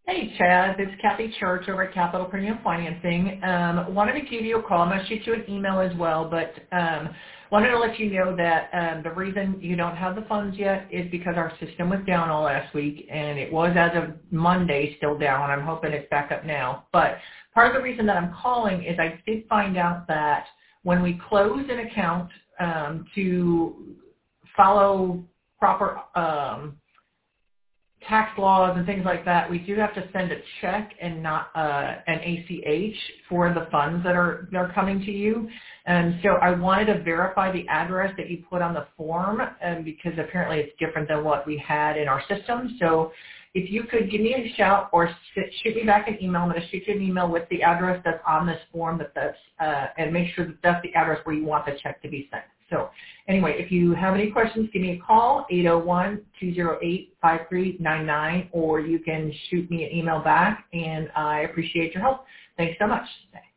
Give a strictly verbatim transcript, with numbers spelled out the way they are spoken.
Hey, Chad. It's Kathy Church over at Capital Premium Financing. Um, wanted to give you a call. I'm going to shoot you an email as well, but um, wanted to let you know that um, the reason you don't have the funds yet is because our system was down all last week, and it was as of Monday still down. I'm hoping it's back up now. But part of the reason that I'm calling is I did find out that when we close an account um, to follow proper um, tax laws and things like that, we do have to send a check and not uh, an A C H for the funds that are that are coming to you. And so I wanted to verify the address that you put on the form, um, because apparently it's different than what we had in our system. So if you could give me a shout or shoot me back an email, I'm going to shoot you an email with the address that's on this form, that that's, uh, and make sure that that's the address where you want the check to be sent. So anyway, if you have any questions, give me a call, eight oh one, two oh eight, five three nine nine, or you can shoot me an email back, and I appreciate your help. Thanks so much.